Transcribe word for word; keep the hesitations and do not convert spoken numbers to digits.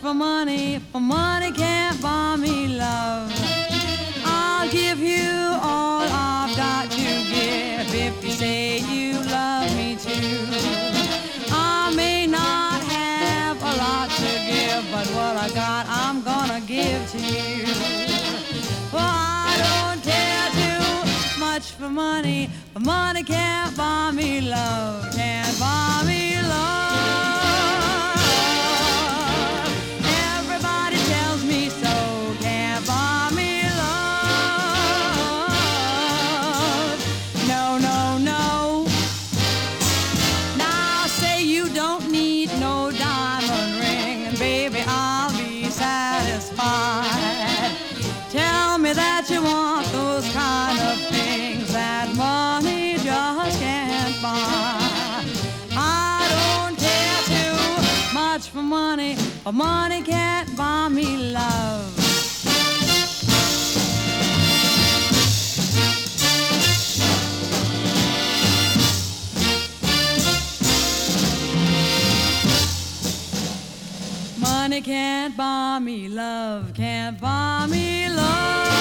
for money, for money can't buy me love. I'll give you all I've got to give if you say you love me too. I may not have a lot to give, but what I got I'm gonna give to you. For I don't care too much for money, but money can't buy me love, can't buy me love. Everybody tells me so, can't buy me love. No, no, no. Now say you don't need no diamond ring, and baby I'll be satisfied. Tell me that you want those kind of things that money just can't buy. I don't care too much for money, but money can't buy me love. Money can't buy me love, can't buy me love.